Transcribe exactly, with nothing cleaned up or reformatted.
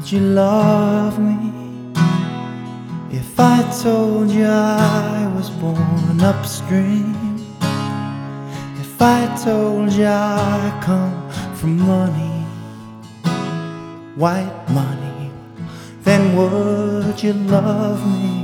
would you love me if I told you I was born upstream? If I told you I come from money, white money, then would you love me?